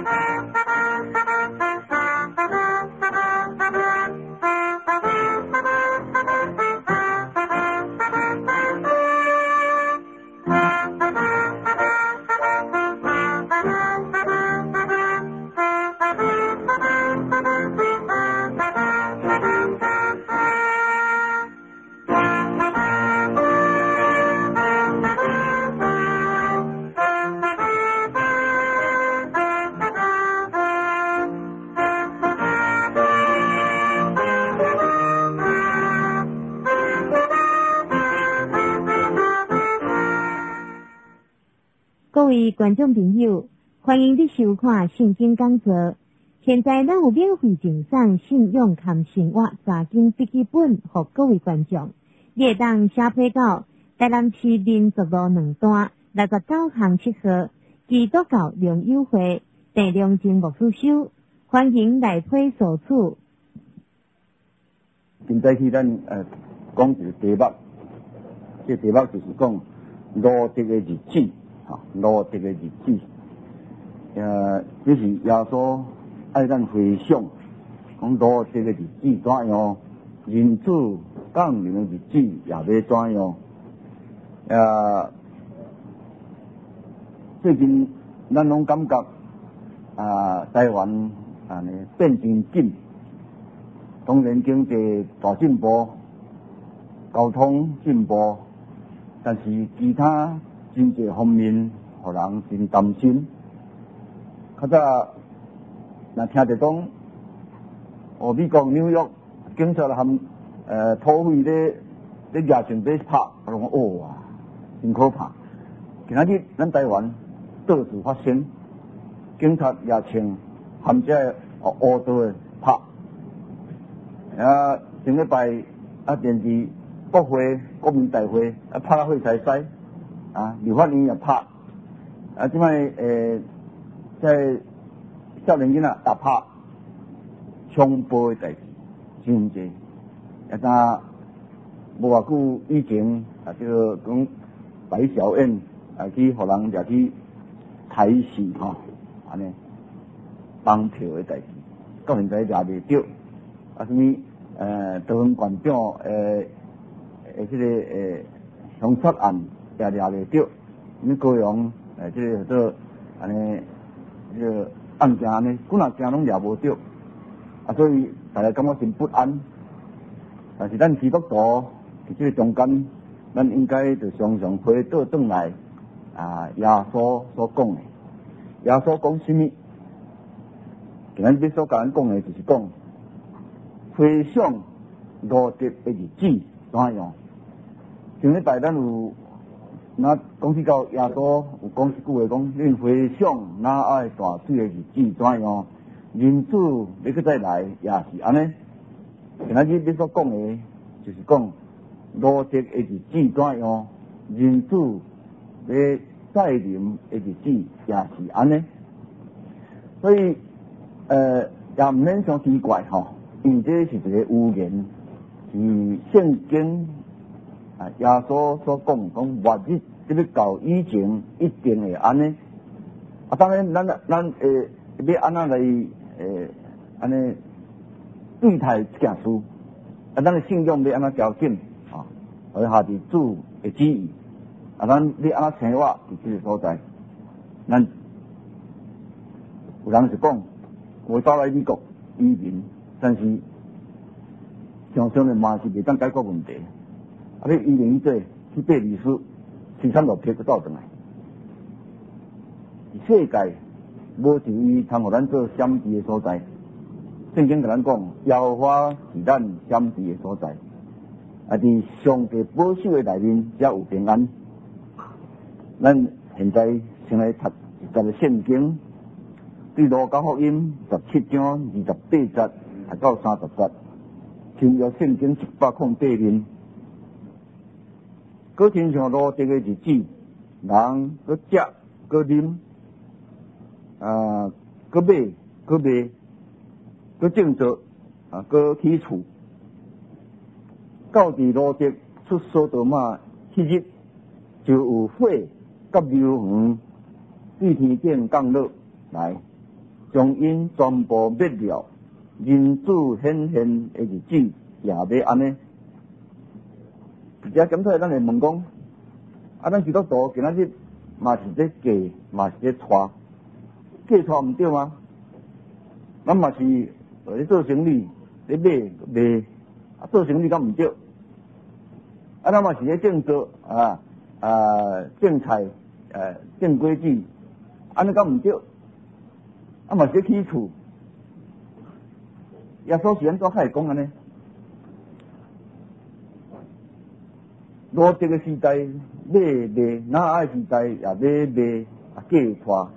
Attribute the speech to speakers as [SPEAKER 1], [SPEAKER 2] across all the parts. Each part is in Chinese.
[SPEAKER 1] 各位观众朋友，欢迎你收看圣经讲座。现在咱有免费赠送信仰含生活查经笔记本给各位观众，你会当写批到台南市民族路2段69巷7号基督教良友会第良经牧师收，欢迎来批索取。
[SPEAKER 2] 现在去咱讲一个题目，这题目就是讲罗德的日子。罗德的日子，这是耶稣爱咱回想，讲罗德的日子怎样，人子降临的日子也要怎样。最近咱拢感觉台湾变真紧，当然经济大进步，交通进步，但是其他经济方面，互人真担心。较早，若听着讲，美国纽约警察含土匪咧夜巡咧拍，我讲哇，真可怕。今仔日咱台湾到处发生，警察夜巡含这乌道的拍。上礼拜电视国会国民大会拍到火柴师。立法院也拍，即摆在少年囡仔也拍，枪爆的代志真济。无偌久以前这个讲白小燕去互人掠去抬死安尼绑票的代志，到现在掠未着。什么桃园县长这个凶杀案。也掠未着，高雄这个做安尼这个案件安尼，几若件拢掠无着，所以大家感觉真不安。但是咱基督徒伫这个中间，咱应该就常常回倒转来耶稣所讲的。耶稣讲什么？今日所甲咱讲的就是讲，回想罗德的日子怎样？上礼拜咱有。讲起到耶稣有讲一句话，讲恁回想那爱大水的日子怎样，人子要再来也是安尼。今仔日你所讲的，就是讲罗德的日子怎样，人子要再临的日子也是安尼。所以也唔免伤奇怪因为这是一个预言，是圣经。耶稣所讲末日这要到以前一定会安尼。当然咱要安怎来安尼对待这件事，咱的信仰要安怎调整而下伫主的旨意。咱要安怎生活伫这个所在？咱有人是讲我走来美国移民，但是常常的嘛是袂当解决问题。你移民去爬历史，3-6撇就倒转来。世界无一位通互咱做闪避的所在。圣经甲咱讲，耶和华是咱闪避的所在。伫上帝保守的内面才有平安。咱现在先来读一段圣经，对路加福音17章28节到30节，新约圣经108面。搁亲像罗德的日子，人搁食搁啉，搁买搁卖，搁种作搁起厝。到伫罗德出所多玛迄日，就有火甲硫磺对天顶降落来， 将因全部灭了，人子显现的日子也要安尼。直接检讨咱会问讲，咱基督徒今仔日嘛是在嫁，嘛是在娶，嫁娶毋对吗？咱嘛是咧做生意，咧卖，做生意敢毋对？咱嘛是咧种作种菜，种果子，安尼敢毋对？嘛是咧起厝。耶稣是安怎会讲安尼？罗这个时代买卖，哪爱时代也买卖嫁娶。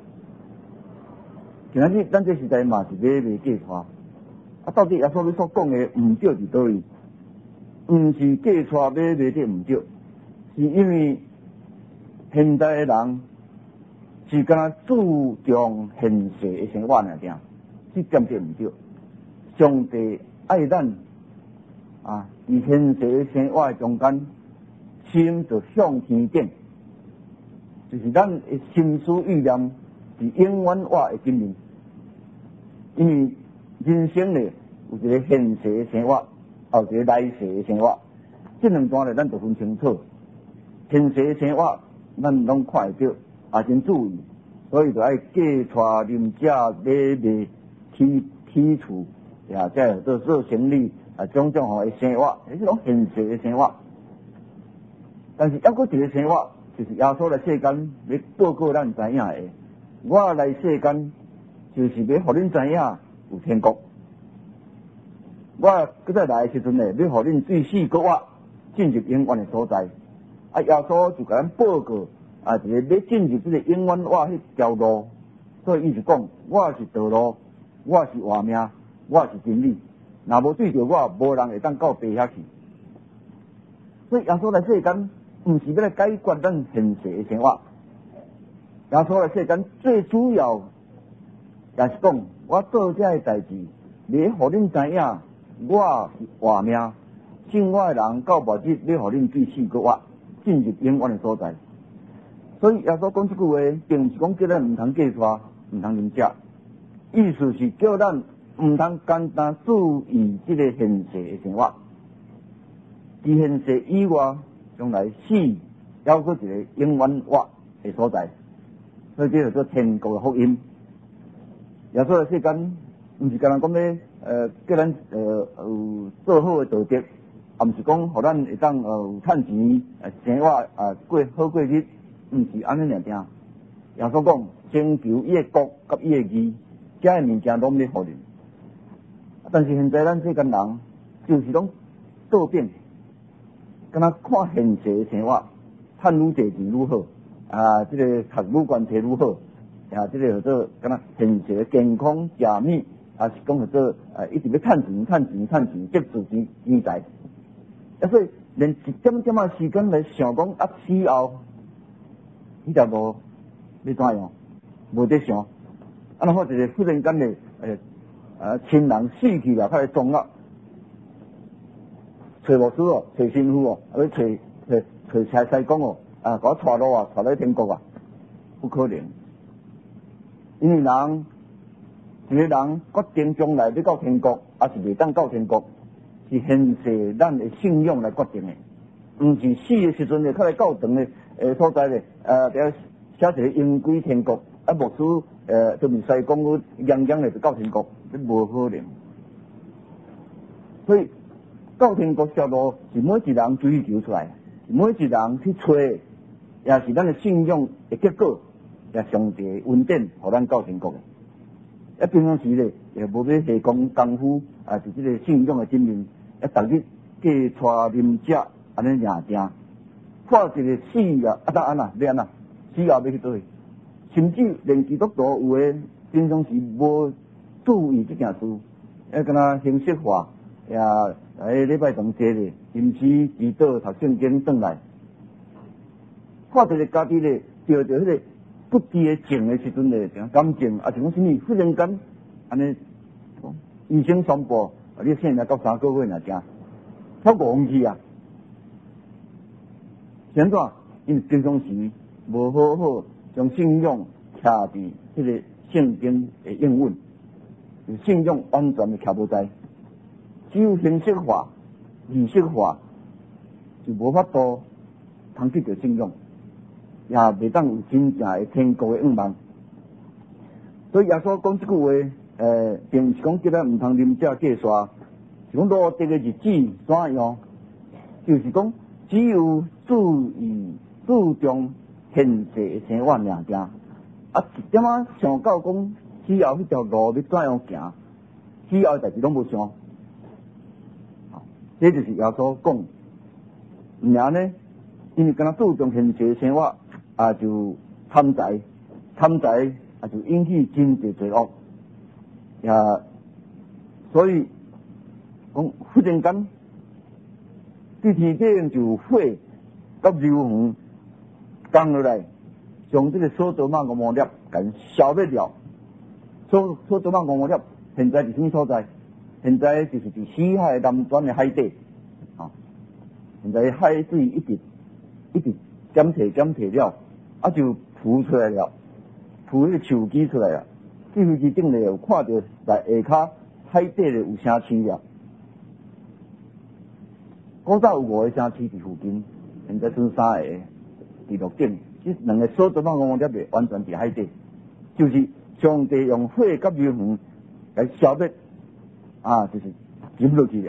[SPEAKER 2] 今仔日咱这时代嘛是买卖嫁娶，到底耶稣所讲的毋对伫倒位？毋是嫁娶买卖这毋对，是因为现代的人是敢若注重现实的生活尔定，这点这毋对。上帝爱咱伫现实的生活中间，心就向天顶，就是咱的心思意念是永远活的经营。因为人生呢有一个现实的生活，也有一个来世的生活，这两段呢咱就分清楚。现实的生活咱拢看会到，也真注意，所以就爱嫁娶、啉食、买卖、起厝。才做生意种种的生活，这种现实的生活。但是还佫一个生活，就是耶稣来世间要报告咱知影的。我来世间就是要互恁知影有天国。我搁再来的时阵呢，要互恁最死搁活进入永远的所在。耶稣就甲咱报告一个要进入这个永远活迄条路。所以意思讲，我是道路，我是活命。我是真理，若无对着我，无人会当到地遐去。所以耶稣来世间，毋是要来解决咱现实的生活。耶稣来世间最主要也是讲，我做这个代志，要互恁知影，我是活命，信我的人到末日要互恁最死搁活，进入永远的所在。所以耶稣讲这句话，并毋是讲叫咱毋通嫁娶，毋通啉食，意思是叫咱毋通简单注意这个现实的生活，伫现实以外，将来死，还有一个永远活的所在，所以这叫做天国的福音。耶稣来世间，毋是干那讲咧，叫咱有做好的道德，也毋是讲互咱会当有趁钱，生活过好过日，毋是安尼尔定。耶稣讲，先求伊的国甲伊的义，这些物件拢要互恁。但是现在咱世间人就是拢倒变，敢若看现实的生活，趁愈侪钱愈好，这个读愈悬册愈好，这个叫做敢若现实的健康食物，是讲叫做一直要趁钱，积自钱财。所以连一点点啊时间来想讲死后，迄条路要怎样？无得想，或者忽然间的亲人死去了，他来装啊，找牧师找神父找西公把我带路带到天国不可能。因为一个人决定将来要到天国，还是未当到天国，是现世咱的信仰来决定的，毋是死的时阵较来较长的所在咧，写一个应归天国，牧师就是西公我洋洋的就到天国。无可能，所以到天国条路是每一人追求出来，每一人去找，也是咱的信仰的结果，也上帝恩典，互咱到天国的。平常时咧，也无要下功夫是这个信仰的经营，逐日嫁娶啉食，安尼认定，看一个死当安要安死后要去倒去，甚至连基督徒有诶平常时无注意这件事，敢若形式化，礼拜堂坐咧，临时祈祷读圣经转来，看到家己咧，着迄个不知的情的时阵咧，感情是讲什么？忽然间安尼，医生宣布，你生来到3个月正，超过忘记现怎？因为平常时无好好将信仰徛伫迄个圣经的应允。 信仰完全的徛无在，只有形式化、仪式化，就无法度通得到信仰，也袂当有真正的天国的愿望。所以耶稣讲这句话，并是讲今日唔通啉这计刷，是讲罗这个日子怎样，就是讲只有注重现世的生活尔定。啊，一点仔想到讲之后迄条路要怎样行，之后代志拢无想。这就是耶稣讲，唔然呢，因为敢若注重现世的生活，就贪财就引起真侪罪恶，也所以讲忽然间，对天顶就火甲硫磺降落来，将这个所多玛蛾摩列给消灭了。所多玛蛾摩列现在是什么所在？现在就是伫死海南端的海底，现在海水一直减退了，就浮出来了。浮迄个手机出来啊！这飞机顶咧有看到在下骹海底咧有城市了。古早有5个城市伫附近，现在剩3个伫陆顶。这2个所多玛蛾摩列咧完全伫海底，就是上帝用火甲硫磺来消灭，就是沉落去了。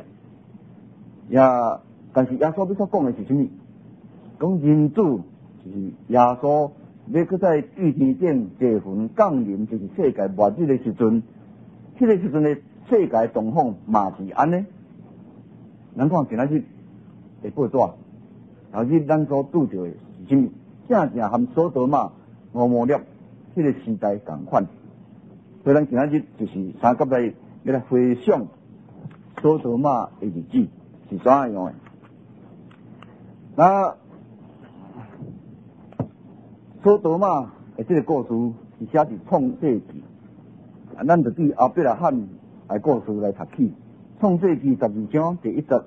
[SPEAKER 2] 但是耶稣要所讲的是什么？讲人子就是耶稣。要搁在地天顶坐魂降临，就是世界末日的时阵，迄个时阵的世界状况嘛是安尼。咱看今仔日的报纸，后日咱所拄着的是什么？正和所多玛蛾摩列迄个时代同款。所以咱今仔日就是三甲来要来回想所多玛的日子是怎样的。那所多玛的这个故事是写伫创世纪，咱就对亚伯拉罕的故事来读起。创世纪12章第1节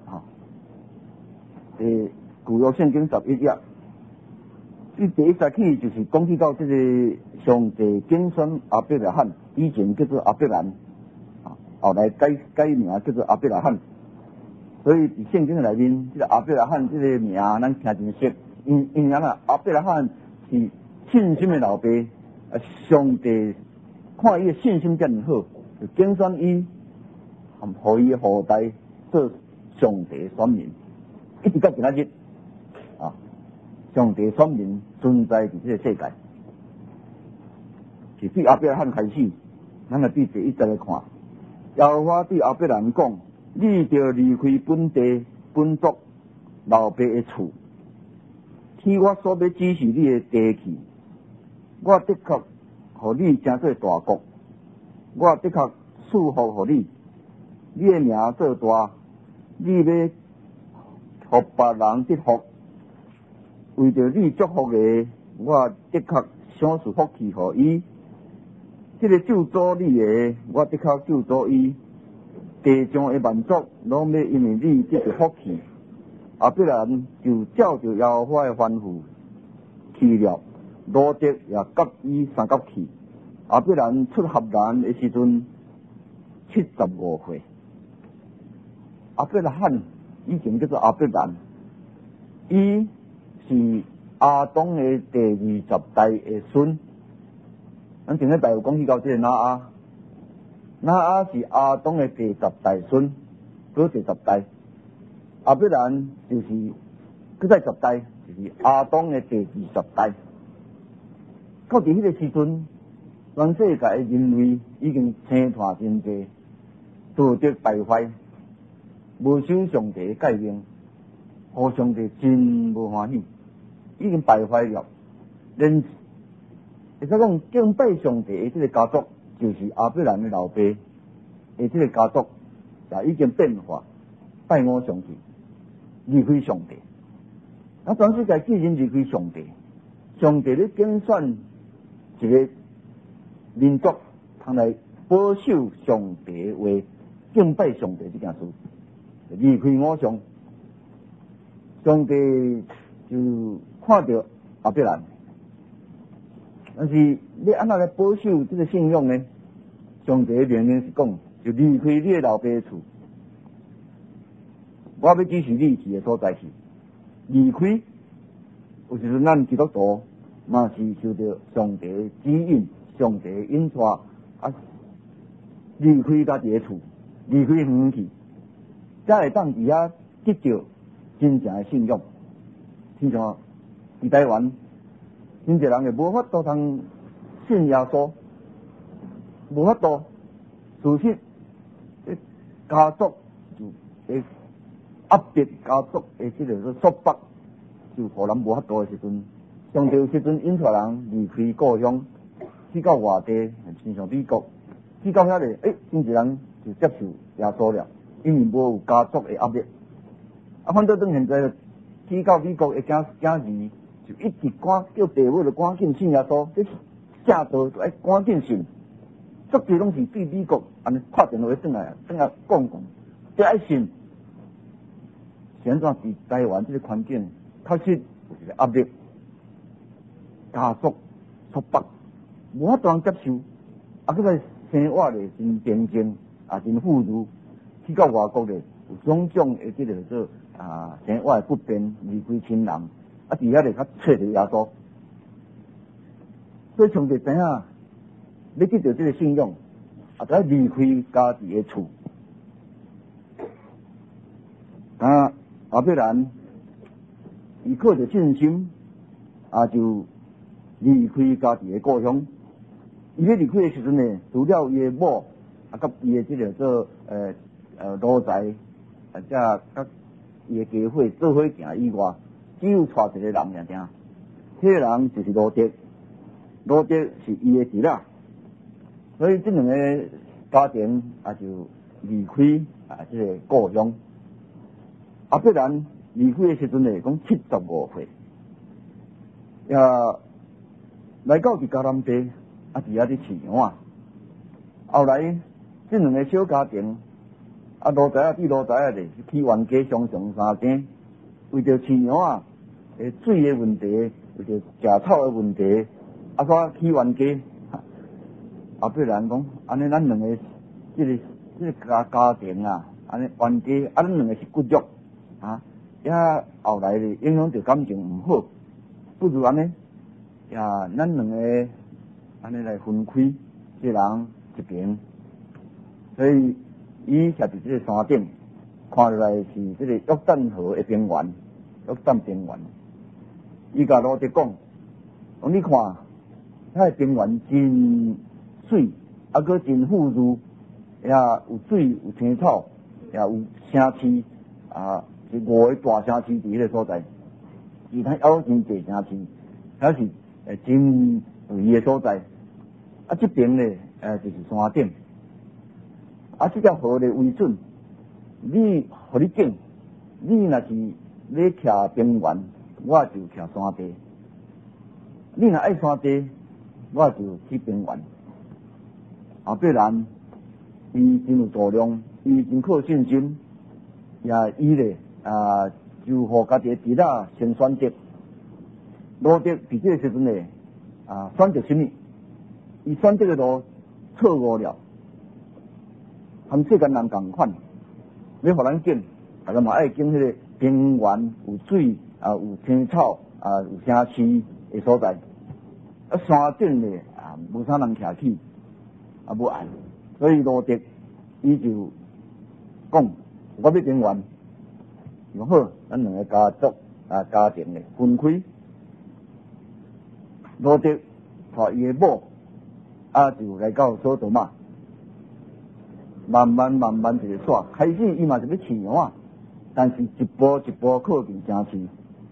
[SPEAKER 2] 旧约圣经11页，第1节起就是讲起到这个上帝拣选亚伯拉罕，以前叫做亚伯兰，后来改名叫做亚伯拉罕。所以伫圣经内面，这个亚伯拉罕这个名咱听真熟，因亚伯拉罕是信心的老爸，上帝看伊的信心遮尔好，就拣选伊，互伊的后代做上帝的选民，一直到今仔日，上帝的选民存在伫这个世界。是对亚伯拉罕开始，咱来对第1节来看。耶和华对亚伯拉罕讲：你着离开本地、本族、老爸的厝，去我所要指示你的地去。我的确，互你成做大国；我的确赐福互你，你的名做大，你要互别人得福。为着你祝福的，我的确赏赐福气互伊；这个咒诅你的，我的确咒诅伊。地上的万族拢要因为你得着福气。亚伯拉罕就照着耶和华的吩咐去了。罗德也甲伊三角去。亚伯兰出荷兰的时阵75岁。亚伯拉罕以前叫做亚伯兰，伊是亚当的第20代的孙。咱前礼拜有讲起到这个拿阿是亚当的第10代孙，搁第10代。亚伯兰就是搁在10代，就是亚当的第20代。到伫迄个时阵，全世界的人类已经生团真济，道德败坏，无守上帝的诫命，互上帝真无欢喜，已经败坏了。连会使讲敬拜上帝的这个家族，就是亚伯兰的老爸的这个家族，也已经变化，拜偶上帝，离开上帝。全世界既然离开上帝，上帝咧拣选一个民族，通来保守上帝的话，敬拜上帝这件事，离开偶像，上帝就看到亚伯兰。但是你安怎来保守这个信仰呢？ 上帝明明是讲，就离开你的老爸的厝，我要指示你去的所在去。离开，有时阵咱基督徒嘛是受到上帝的指引，上帝的引带啊，离开家己的厝，离开远去，才会当伫遐得到真正的信仰。亲像伫台湾，真侪人也无法度通信耶稣，无法度。事实，家族就会压迫，家族的这个束缚，就互人无法度的时阵，上帝有时阵引出人离开故乡，去到外地，亲像美国，去到遐里，真侪人就接受耶稣了，因为无有家族的压力。反倒等现在去到美国的囝儿，就一直赶叫父母就赶紧信耶稣，这下道就爱赶紧信。足多拢是对美国安尼拍电话转来讲，这爱信。现在伫台湾这个环境，确实有一个压力，家族束缚，无法度接受。佮个生活咧真平静，真富裕。去到外国咧，有种种的这个做生活的不便，离开亲人，伫遐咧较找着耶稣。所以上帝知影，要得到这个信仰，就要离开家己的厝。后必然，伊靠着信心，就离开家己的故乡。伊咧离开的时阵呢，除了伊的某，甲伊的这个做奴才，才甲伊的家伙做伙行以外，只有带一个人尔定。迄个人就是罗德，罗德是伊的侄仔，所以这两个家庭就离开这个故乡。必然离开的时阵呢，讲75岁，也来到伫加南地，伫遐伫饲羊。后来这两个小家庭，奴才比奴才咧，去冤家相送3更，为着饲羊水的问题，为着食草的问题，煞去冤家。必然讲，安尼咱两个这个家庭安尼冤家，咱两个是骨肉。后来咧影响着感情唔好，不如安尼，咱两个安尼来分开，一人一边。所以伊徛伫这个山顶，看落来是这个约旦河的边缘，约旦边缘。伊甲罗德讲，你看，遐个边缘真水，佫真富裕，也有水，有青草，也有城市是5个大城市伫迄个所在，其他还有真侪城市，遐是真有意的所在。这边呢，就是山顶。这条河的为准，互你拣，你若是要徛边缘，我就徛山地；你若爱山地，我就去边缘。必然，伊真有度量，伊真靠信心，伊咧。就互家己侄仔先选择。罗德伫这个时阵呢，选择什么？伊选择的路错误了，和世间人同款。要互咱拣，大家嘛爱拣迄个边缘有水有青草有城市的所在。山顶呢无啥人徛起，无爱。所以罗德伊就讲，我要边缘。好，咱两个家族家庭咧分开。罗德带伊的某就来到索多玛，慢慢一个带，开始伊嘛是要饲羊，但是一步一步靠近城市，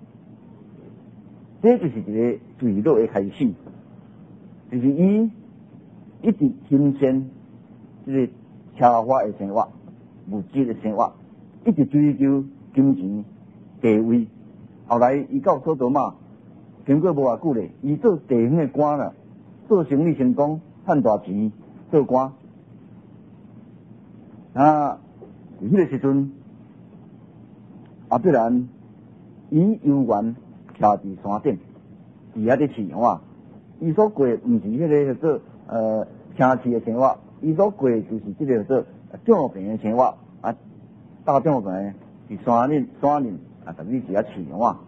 [SPEAKER 2] 这就是一个坠落的开始，就是伊一直欣赏这个奢华的生活、物质的生活，一直追求金钱、地位。后来伊到索多玛，经过无偌久咧，伊做地方的官啦，做生意成功，赚大钱，做官。伫迄个时阵，必然伊悠然徛伫山顶，伫遐咧饲羊。伊所过毋是迄个叫做城市的生活， 伊所过就是即个做重病的生活啊，大重病是山林逐日是饲羊啊。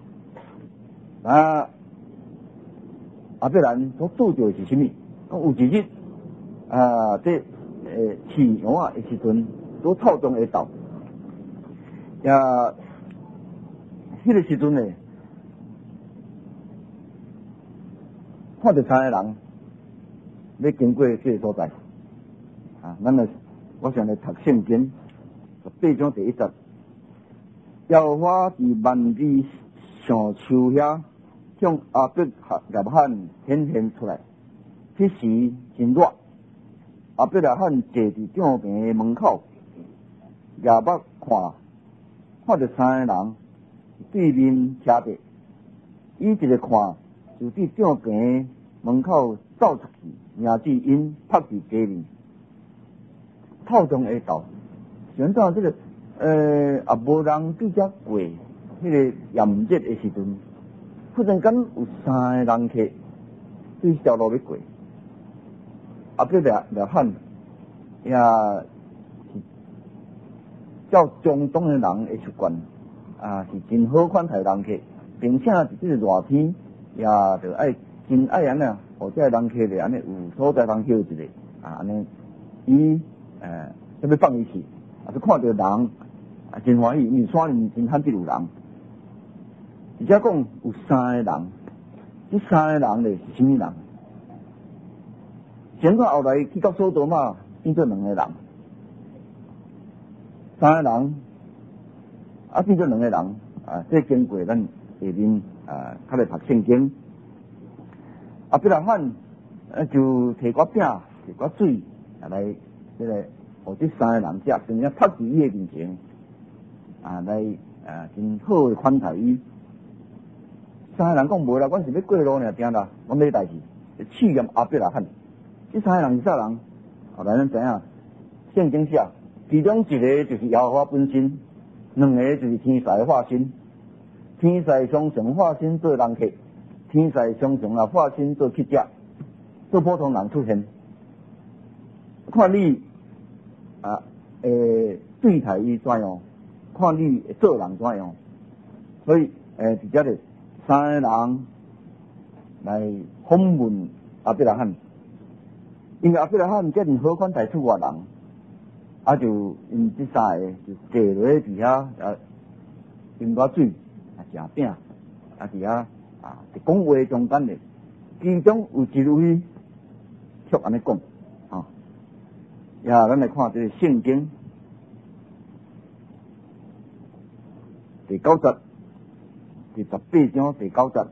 [SPEAKER 2] 阿伯兰所拄着是啥物？讲有一日这饲羊的时阵，所草中下斗，也迄个时阵呢，看到三个人要经过这个所在我想来读圣经18章第1节，耶和华伫万里上树遐向阿伯亚伯罕显现出来，迄时真热，阿伯亚伯罕坐伫帐棚的门口，亚伯看到三个人对面徛着，伊一个看就伫帐棚门口走出去，名字因拍伫街面，透中下斗。想到这个也无人对遮过，迄个炎热的时阵，忽然间有三个人客对条路要过，阿伯亚罕也是较中东的人会习惯是真好款待人客，并且伫这个热天也着爱真爱安尼，或者人客咧安尼有所在通休一下安尼，伊要放伊去，就看到人真欢喜，因为山林真罕得有人，而且讲有三个人，这三个人咧是啥物人？先看后来去到索多玛变做两个人，三个人变做两个人这经过咱下面较来读圣经。阿伯拉罕就摕寡饼摕寡水来这个互这三个人食，并且拍伫伊的面前来真好的款待伊。三个人讲无啦，阮是要过路尔，定啦，我没代志，试验阿伯拉罕。这三个人是啥人？后来咱知影，圣经写，其中一个就是耶和华本身，两个就是天使的化身。天使相常化身做人客，天使相常化身做乞者，做普通人出现。看你对待伊怎样，看你做人怎样。所以伫遮咧三个人来访问阿伯拉罕，因为阿伯拉罕遮尔好款待出外人，就因这三个就坐落伫遐饮寡水。食饼伫遐伫讲话中间咧，其中有一位却安尼讲咱来看这个圣经第9节，第18章第9节，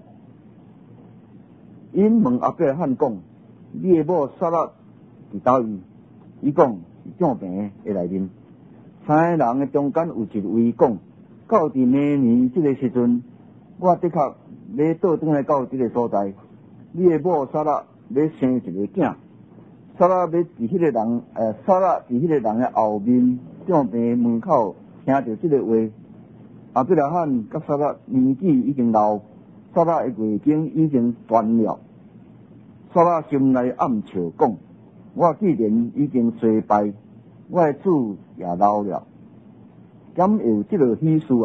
[SPEAKER 2] 因问阿伯拉罕讲：你的某撒拉伫倒位？伊讲是帐棚的内面。三个人的中间有一位讲。到伫明年这个时阵，我的确要倒转来到这个所在。你的某撒拉要生一个囝，撒拉伫迄个人的后面帐棚门口听到这个话。阿伯拉罕甲撒拉年纪已经老，撒拉的月经已经断了。撒拉心内暗笑讲：我既然已经衰败，我的子也老了。敢有这个喜事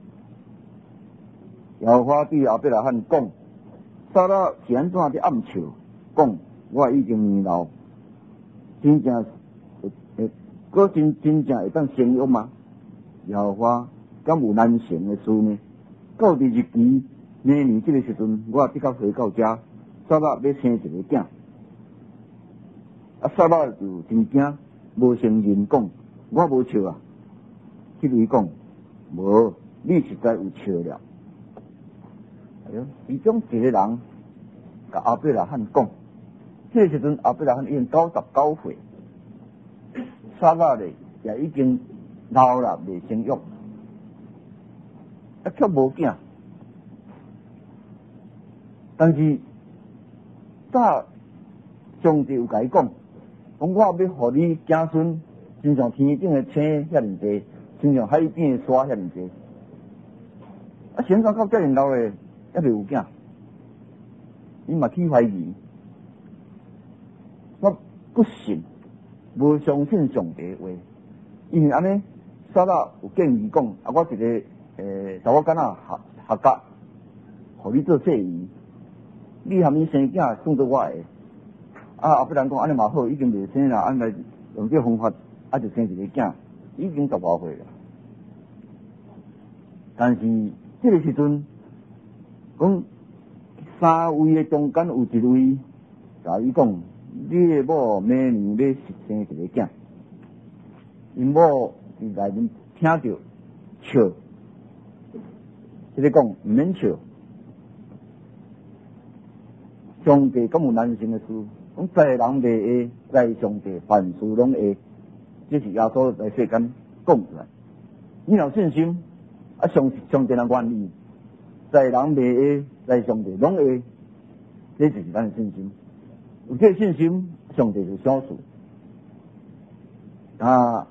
[SPEAKER 2] 耶和华对阿伯拉罕讲：撒拉是安怎伫暗笑？讲我已经年老，真正会当生育吗？耶和华敢有难成的事呢？到第日期明年这个时阵，我的确回到家，撒拉要生一个囝。撒拉就真惊，无承认讲我无笑这位讲无，你实在有笑了。其中一个人甲阿伯拉罕讲，这个时阵阿伯拉罕已经99岁，撒拉咧也已经老了，未生育，却无囝。但是上帝有甲伊讲我要互你子孙，亲像天顶的星遐尼多。亲像海边的沙遐尼多，先生到遮尔老诶，还未有囝，伊嘛去怀疑，我不信， 无相信上帝话，因为安尼，撒拉有建议讲，我一个查某囡仔合格，互你做婿姨，你含伊生囝算做我的。阿伯兰讲安尼嘛好，已经未生啦，安来用这方法，就生一个囝，已经10多岁了。但是这个时阵，讲3位的中间有一位甲伊讲，你的某明年要生一个囝，因某伫内面听到笑，即个讲毋免笑，上帝敢有难成的事？讲在人袂会，在上帝凡事拢会，这是耶稣来世间讲出来。你有信心，上帝人愿意，在人袂会，在上帝拢会，这就是咱的信心。有这个信心，上帝就相信。咱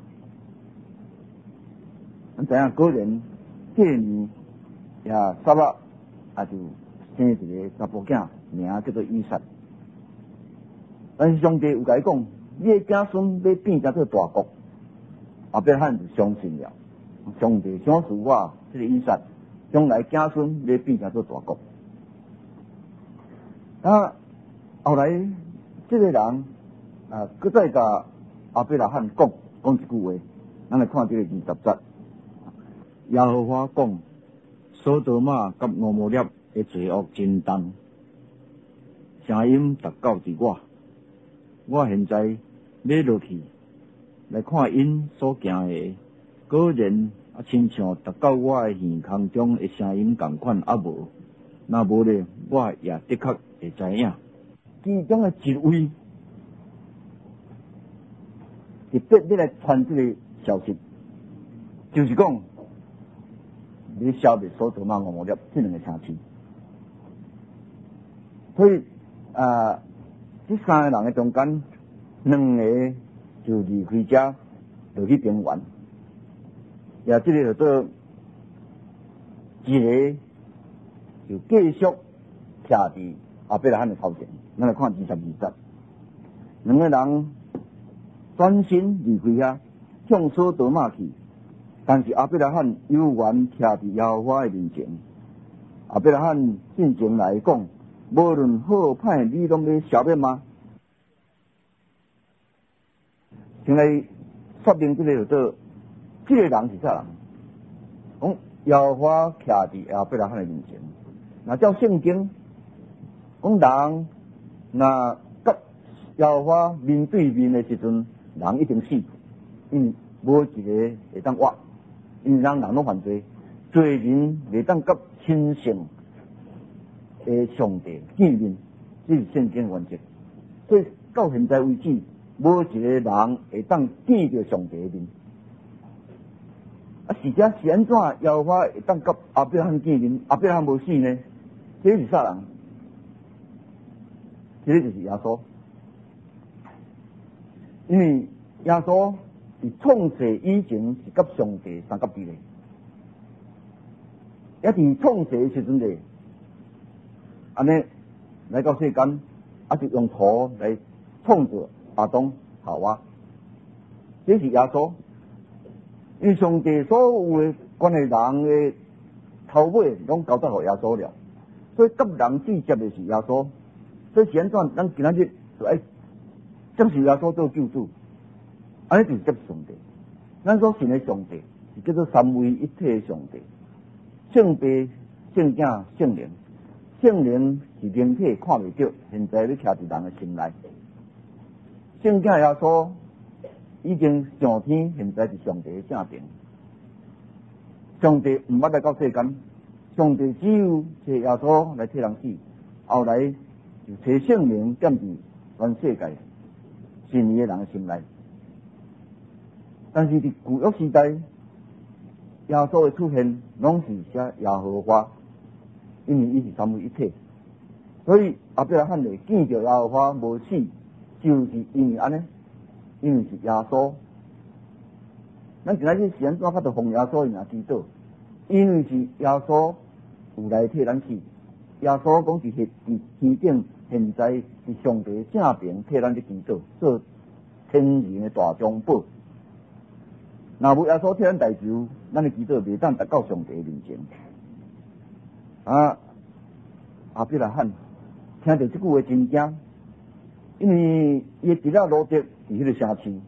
[SPEAKER 2] 知影果然，这年也撒拉就生一个查甫囝，名叫做以撒。但是上帝有甲伊讲，你的子孙要变成做大国，阿伯拉罕就相信了。上帝相信我，这个以撒将来子孙要变成做大国。后来这个人搁再甲阿伯拉罕讲一句话，咱来看这个20节。耶和华讲：所多玛甲蛾摩列的罪恶真重，声音达到伫我现在要落去来看因所行的，果然亲像达到我的耳孔中的声音同款，无，若无咧，我也的确会知影。其中的一位特别要来传这个消息，就是讲你消灭所多玛蛾摩列这2个城市。所以这3个人的中间，2个就离开家，落去平原，也这个就做一个就继续徛伫阿伯拉罕的头前。咱来看22节，2个人转身离开遐，向所多玛去，但是阿伯拉罕犹原徛伫耶和华的面前。阿伯拉罕进前来讲，无论好歹，你拢要消灭吗？先来说明这个叫做，这个人是啥人？讲耶和华徛伫阿伯拉罕的面前。那照圣经，讲人那甲耶和华面对面的时阵，人一定死，因为无一个会当活，因为人拢犯罪，罪人袂当甲亲性的上帝见面，这是圣经原则。所以到现在为止，无一个人会当见到上帝的面。是安怎耶和华会当甲阿伯拉罕见面？阿伯拉罕无死呢？这是啥人？这个就是耶稣。因为耶稣伫创世以前是甲上帝三角比例，也伫创世的时阵咧，安尼来到世间，就用土来创造亚当、夏娃。这是耶稣。因为上帝所有的关系人的头尾拢交代给耶稣了，所以甲人直接的是耶稣。所以是安怎？咱今仔日就爱接受耶稣做救主，安尼就是接受上帝。咱所信的上帝是叫做三位一体的上帝，圣父、圣子、圣灵。圣灵是灵体看袂到，现在要徛伫人的心内。圣子耶稣已经上天，现在是上帝的正殿。上帝毋捌来到世间，上帝只有找耶稣来替人死，后来就找圣灵降伫全世界信伊的人的心内。但是伫旧约时代，耶稣的出现拢是写耶和华，因为伊是三位一体，所以阿伯拉罕会见到耶和华无死，就是因为安尼，因为是耶稣。咱今仔日是安怎法度奉耶稣的名祈祷？因为是耶稣有来替咱死，耶稣讲是天顶，现在是上帝正平替咱去祈祷，做天然的大中宝。若无耶稣替咱代求，咱的祈祷袂当达到上帝面前。阿必拉罕听到这句话真惊，因为伊的弟仔罗德伫迄个城市，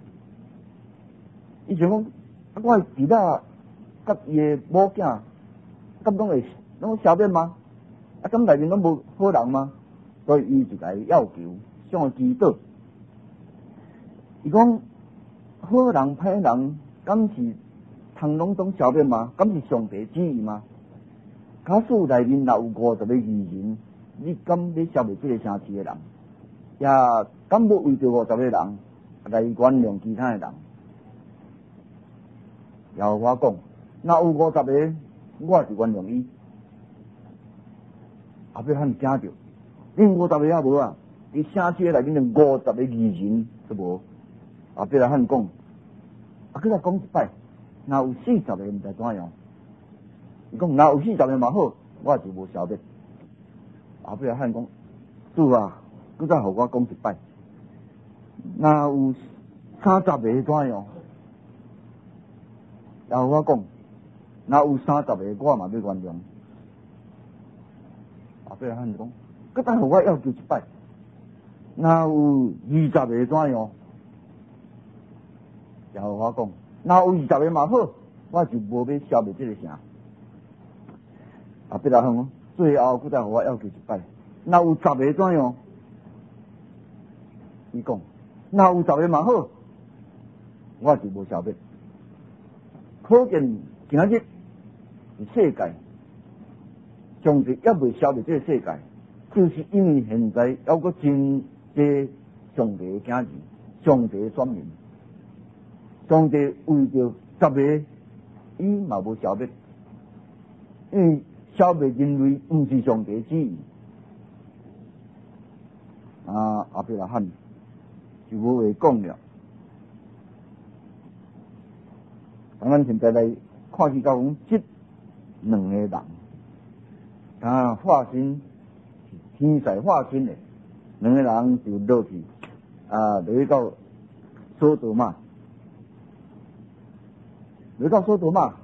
[SPEAKER 2] 伊想讲，我的弟仔甲伊的某囝，敢拢消灭吗？敢内面拢无好人吗？所以伊就来要求，向祈祷。伊讲，好人歹人，敢是通拢总消灭吗？敢是上帝旨意吗？假使内面若有50个义人，你敢要消灭这个城市的人？也敢要为着50个人来原谅其他的人？耶和华讲，若有50个，我就原谅伊。阿伯罕惊着，恁50个也无啊！伫城市内面连50个义人都无。阿伯罕讲，佮再讲一摆，若有40个，毋知怎样。伊讲，若有40个嘛好，我就无消灭。阿伯罕讲，主啊，佮再互我讲一摆，若有30个怎样？然后我讲，若有30个，我嘛要原谅。阿伯罕讲，佮再互我要求一摆，若有20个怎样？然后我讲，若有20个嘛好，我就无要消灭这个城。阿伯拉罕讲，最后佮再互我要求一摆，若有10个怎样？伊讲，若有10个嘛好，我就无消灭。可见今仔日世界，上帝也未消灭这个世界，就是因为现在还有真多上帝的囝儿，上帝的选民。上帝为着10个，伊嘛无消灭，因为消灭人类毋是上帝旨意。阿伯拉罕就无话讲了。咱现在来看起到讲，这两个人化身天使化身的两个人就落去落到索多玛。落到索多玛，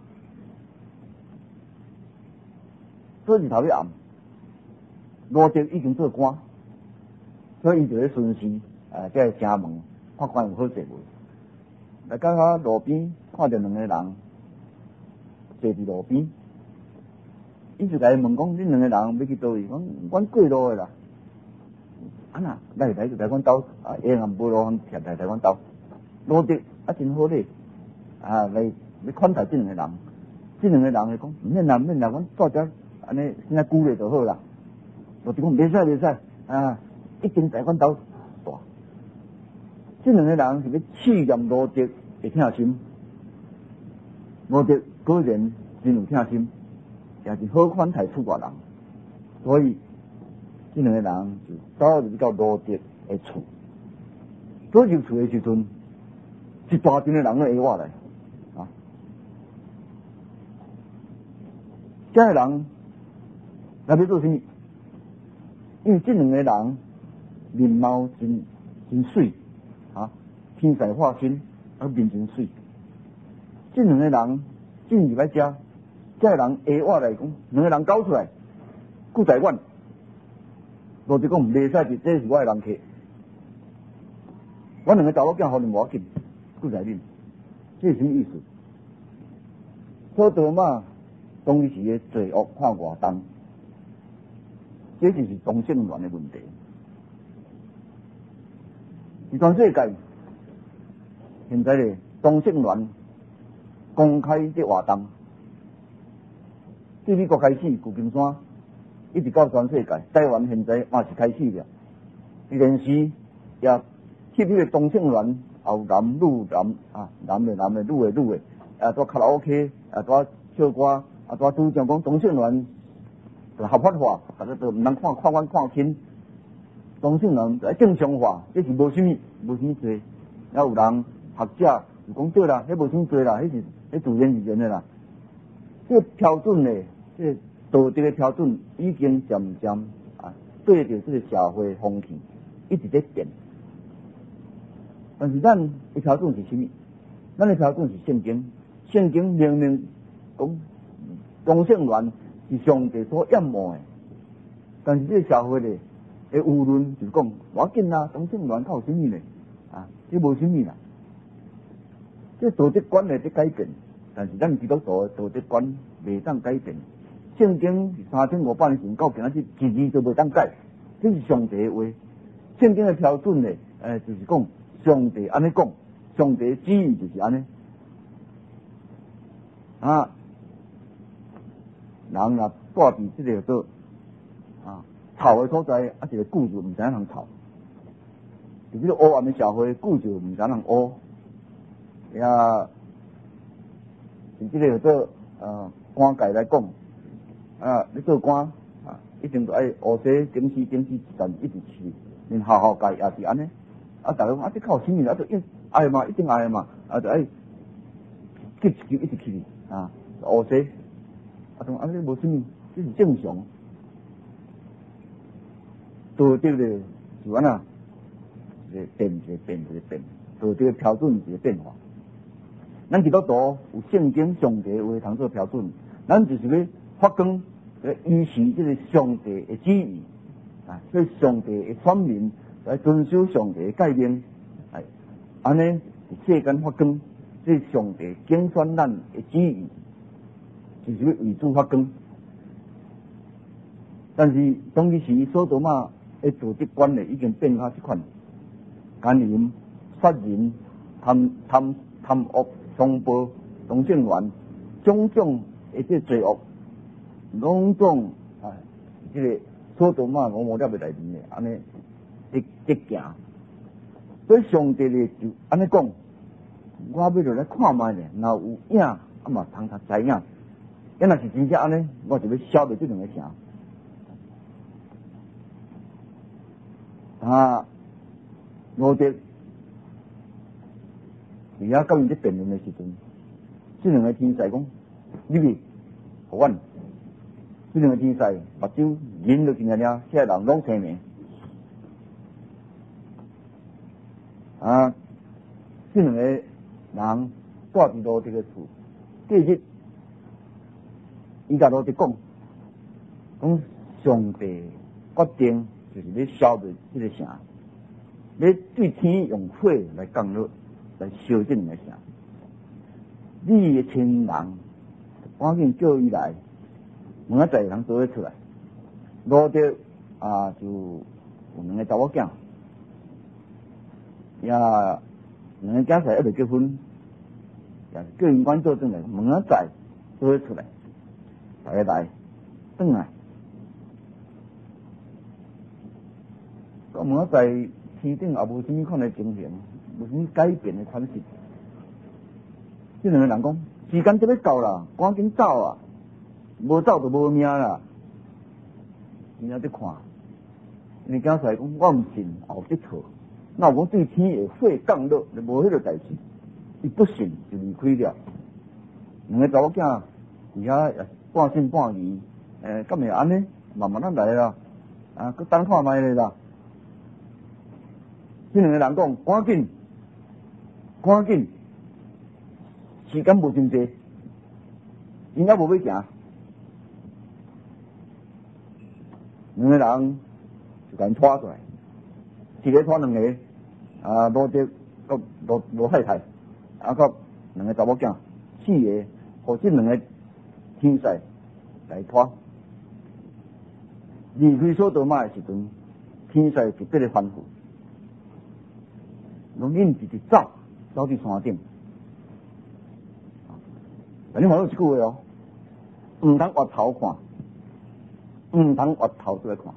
[SPEAKER 2] 做日头要暗，罗德已经做官，所以伊就咧巡视这城门，看看有好势无。来到路边，看到两个人坐伫路边，伊就来问讲：恁两个人要去倒位？讲阮过路的啦。那来就来阮兜，下暗无路通徛来阮兜。罗德真好咧，来。要款待这两个人，这两个人就讲，免啦，阮住遮安尼现在久咧就好啦。我就讲袂使，一定在阮兜住。这两个人是要试验罗德的疼心，罗德果然真有疼心，也是好款待出外人，所以这两个人就走入到罗德的厝。走入厝的时阵，一大群的人咧围我来。这个人来要做什么？因为这两个人面貌真水天使化身，面真水。这两个人进入来遮，这个人下我来讲，两个人搞出来，顾在阮，我就讲袂使，这是我的人客。我两个查某囝互恁无要紧，顾在恁，这是什么意思？索多玛当时的罪恶看外重，这就是同性恋的问题。在全世界，现在的同性恋公开在活动，对美国开始，旧金山一直到全世界，台湾现在嘛是开始了。电视也翕迄个同性恋，有男女男男的男的，女的女的，在卡拉 OK， 在唱歌。大主张讲同性恋就合法化，大家都唔能看阮看轻。同性恋就正常化，这是无什么罪。也有人学者就讲对啦，迄无什么罪啦，迄自然而然的啦。这标准呢，这道德的标准已经渐渐对着这个社会风气一直在变。 但是咱的标准是什么？咱的标准是圣经，圣经明明讲同性恋是上帝所厌恶的，但是这个社会咧的舆论就是讲，我紧啊，同性恋靠什么呢？啊，这无什么啦。这道德观会在改变，但是咱基督徒的道德观未当改变。圣经是3500年前到今仔日，一字都未当改，这是上帝的话。圣经的标准呢，就是讲上帝安尼讲，上帝的旨意就是安尼。啊，人若住伫这个做吵的所在，一个故事唔知影人吵。就这个黑暗的社会，故事唔知人黑。也以这个做官界来讲，你做官一定要爱乌西顶西一站一直去，连校界也是安尼。大家讲这靠什么？就爱嘛，一定爱嘛，就爱急一直去乌西，这无什么，这是正常。道德的就安那，一个变，道德的标准一个变化。咱基督徒有圣经上帝话当做标准，咱就是要发光，依循这个上帝的旨意所以上帝的选民来遵守上帝的诫命，安尼世间发光，这上帝拣选咱的旨意，就是要为主发光。但是当其时，所多玛的道德观念已经变化这款，奸淫、杀人、贪恶、强暴、同性恋，种种的这罪恶，拢总这个所多玛我了的内面的安尼在行。所以上帝咧就安尼讲，我要落来看卖咧，若有影嘛通读知影，若是真正安尼，我就要消灭这两个城。罗德而家到因在辩论的时阵，这两个天使讲，你别互阮，这两个天使目睭忍到真正了，这人拢生命这两个人住伫罗德的厝，第日伊甲罗德讲上帝决定就是要消灭这个城。要对天用火来降落，来烧这两个城。你的亲人赶紧叫伊来，门仔人做伙出来。罗德就有两个查某囝，也两个囝婿还未结婚，也是叫因管做转来，门仔做伙出来，大家来，转来。到门仔天顶也无什么款的情形，无什么改变的款式。这两个人讲，时间就要到啦，赶紧走啊！无走就无命啦。人家在看，因为刚才讲我唔信，也有这错。那我对天会火降落，就无迄个代志。伊不信就离开了。两个查某囝而家也半信半疑，敢会安尼？慢慢来啦，佮等看卖咧啦。这两个人讲，赶紧，时间无真济，因也无要行。两个人就甲因拖出来，一个拖两个，罗德佮罗太太，佮两个查某囝，4个，互这两个天使来拖。离开所多玛的时阵，天使就变得吩咐。拢因直直走去山顶。但你看到一句话哦，唔通挖头看，唔通挖头出来看。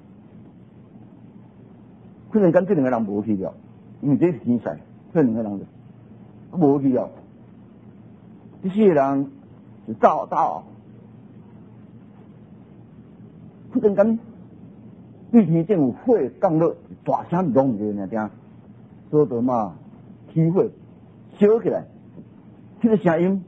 [SPEAKER 2] 忽然间，这两个人无去了，因为这是天使，这两个人就无去了。这4个人就走，忽然间，对天顶有火降落，大声隆起来，听。所多玛起火烧起来，这个声音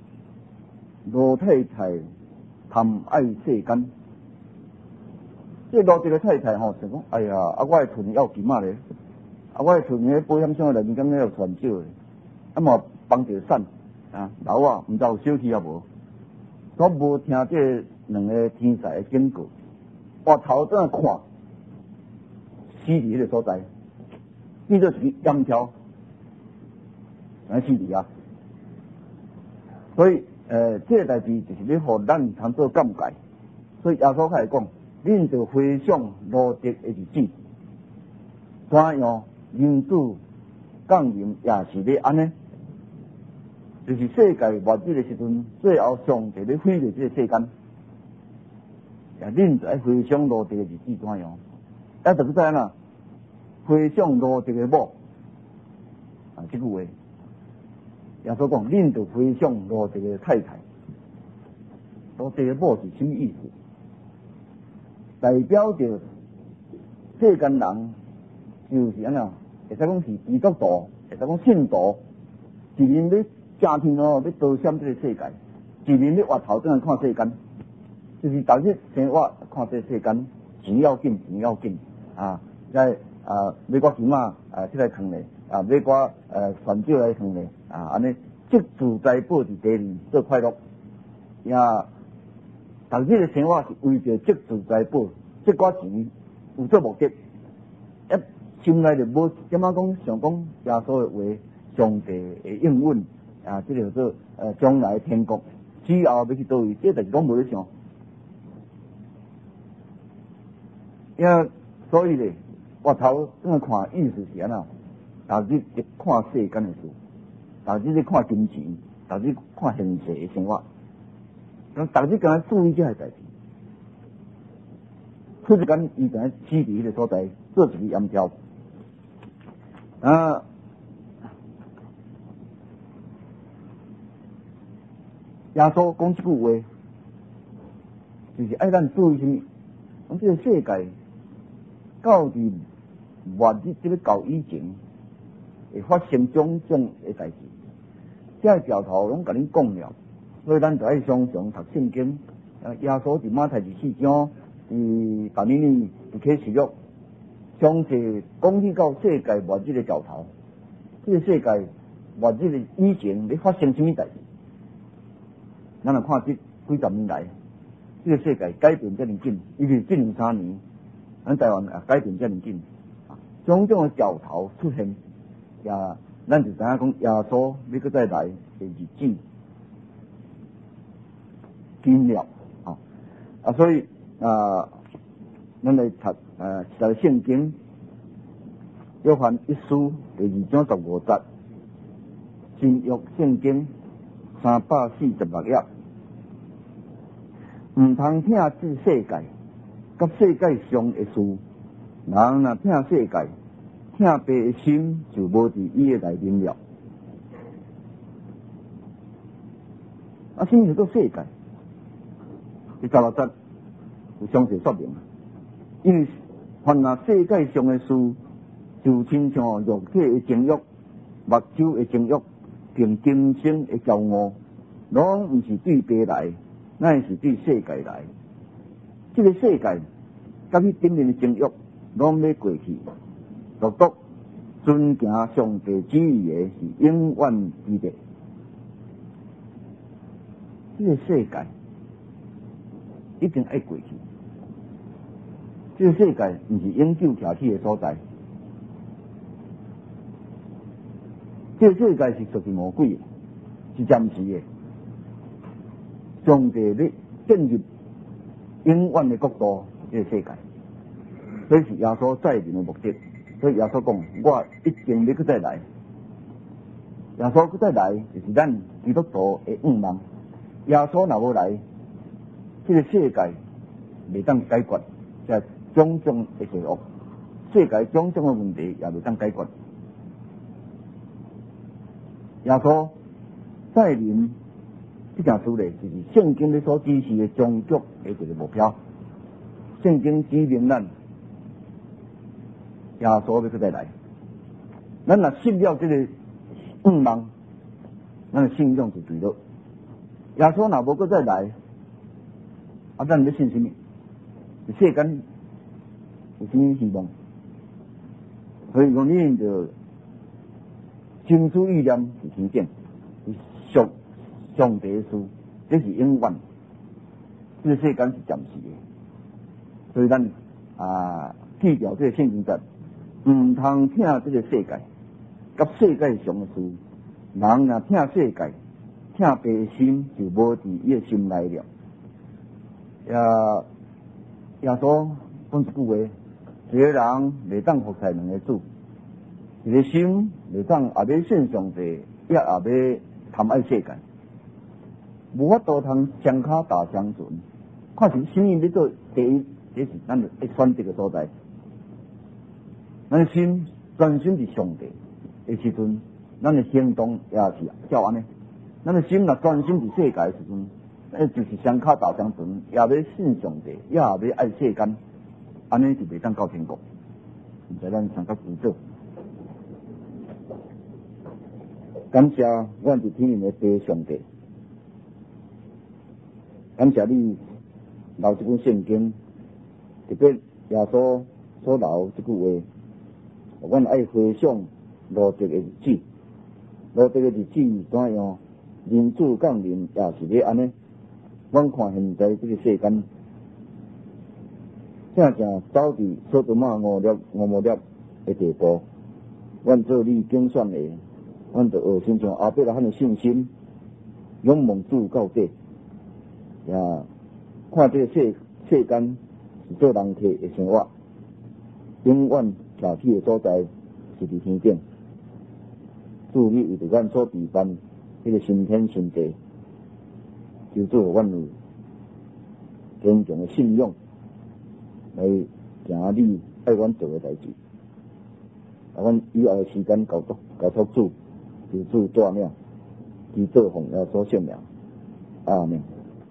[SPEAKER 2] 罗太太贪爱世间， 这罗德的太太吼，想讲，哎呀，我的厝要金仔咧，我的厝迄保险箱内面敢若有传少的，嘛帮着散楼啊，毋知有小气啊无？我无听这两个天才的警告，我头转看，死伫迄个所在，变做一个烟条，死伫啊！所以这个代志就是要互咱通做鉴戒。所以耶稣开始讲，恁就回想罗德的日子，怎样人子降临也是咧安尼，就是世界末日的时阵，最后上帝咧毁灭这个世间，恁就爱回想罗德的日子怎样，就是知影啦，回想罗德的某这句话，耶稣讲，恁就回想罗德的太太，罗德的某是什么意思？代表着世间人就是安怎，会使讲是基督徒，会使讲信徒，一面要正天要逃闪这个世界，一面要活头转来看世间，就是逐日生活看这个世间，钱要紧，钱要紧在买寡钱这来藏咧买寡船酒来藏咧安尼积自在宝伫地里做快乐也。逐日的生活是为着积自在宝，这寡钱有做目的，心内就无点仔讲想讲耶稣的话，上帝的应允这叫做将来天国之后要去倒位，这就是讲无咧想。所以咧，我头看意思是安怎，逐日在看世间的事，逐日在看金钱，逐日看现实的生活。逐日敢注意这个代志，突然间伊敢死伫迄个所在，做一个烟条耶稣讲这句话，就是爱咱注意什么？讲这个世界到伫末日这个到以前，会发生种种的代志。这条头拢甲恁讲了。所以咱就爱常常读圣经。耶稣伫马太24章，但尼尼伫启示录，详细讲起到世界末日的兆头。这个世界末日的以前咧发生什么代志？咱来看这几十年来，这个世界改变遮尔紧，尤其这2-3年，咱台湾改变遮尔紧，种种的兆头出现，咱就知影讲耶稣要搁再来的日子。近了所以咱来读一条圣经，约翰一书第2章15节，新约圣经346页，毋通听这世界，甲世界上的事。人若听世界，听爸的心就无伫伊的内面了。什么叫做世界？第16节有详细说明，因为凡那世界上的事，就亲像肉体的情欲、目睭的情欲，并今生的骄傲，拢毋是对爸来，乃是对世界来。这个世界甲迄顶面的情欲，拢要过去，独独遵行上帝旨意的是永远之地。这个世界一定爱过去，这个世界毋是永久徛起的所在，这个世界是属于魔鬼的，是暂时的。上帝咧建立永远的国度，这个世界，这是耶稣再临的目的。所以耶稣讲，我一定要搁再来。耶稣搁再来，就是咱基督徒的愿望。耶稣若无来，这个世界未当解决，这种种的罪恶，世界种种的问题也未当解决。耶稣再临这件事呢，就是圣经里所指示的终局的一个目标。圣经指明咱耶稣要搁再来，咱若信了这个愿望，咱的信仰就对了。耶稣若无搁再来，咱要信什么？世间有啥希望？所以讲，你就心思意念是天顶，是上帝的事，这是永远。这个世间是暂时的，所以咱记住这个圣经节，唔通听这个世界，甲世界上的事。人若听世界，听白心，就无伫伊的心内了。耶稣讲一句话：一个人袂当服侍两个主，一个心袂当也要信上帝，也要贪爱世界，无法度通双脚踏双船。看是心意要做第一，这是咱要选择的所在。咱的心专心伫上帝的时阵，咱的行动也是照安尼。咱的心若专心伫世界的时阵，那就是双脚踏双船，也要信上帝，也要爱世间，安尼就袂当到天国。毋知咱三角辅助，感谢阮伫天灵的爸上帝，感谢你留这本圣经，特别耶稣所留这句话，阮爱回想罗德的日子，罗德的日子怎样？人子降临也是咧安尼。阮看现在这个世间，正走伫索多玛俄摩列的地步。阮做你竞选的，阮就学亲像阿伯拉罕的信心，仰望主到底。也看这个世间是做人客的生活，永远徛起的所在是伫天顶。主你为着阮所备办迄个新天新地，求主互阮有坚强的信仰来行你爱阮做的代志。阮以后的时间交托主，求主带领，祈祷奉耶稣圣名，阿门。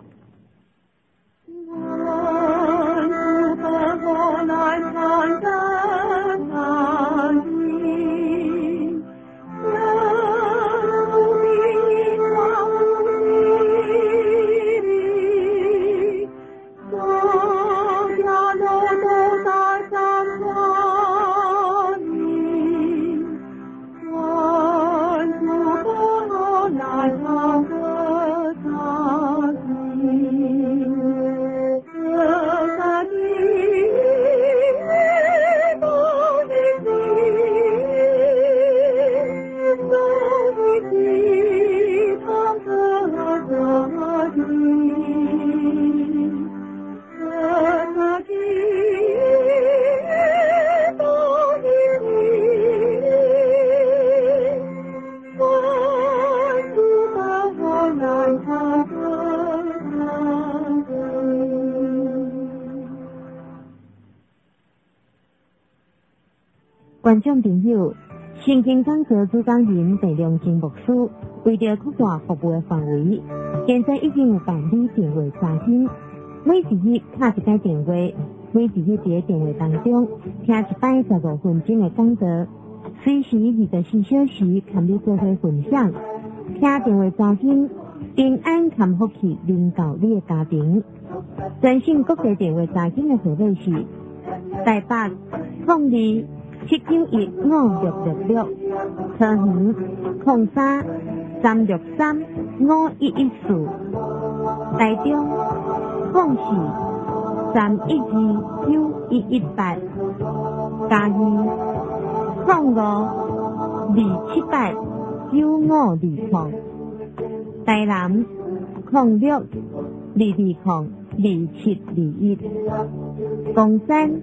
[SPEAKER 1] 观众朋友，圣经讲座主讲人白良金牧师为着扩大服务的范围，现在已经有办理电话查询。每一日打一个电话，每一日在电话当中听一摆15分钟的讲座，随时24小时跟你做伙分享。听电话查询，平安和福气领导你的家庭。专线各地电话查询的号码是台北02-791-5666，桃园03-363-5114，台中04-312-9118，嘉义05-278-9520，台南06-220-2721，凤山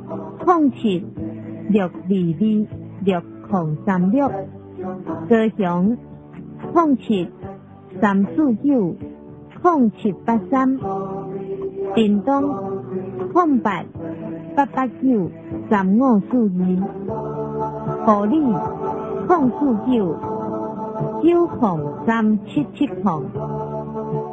[SPEAKER 1] 07-622-6036，高雄07-349-0783，屏东08-889-3542，埔里049-903770。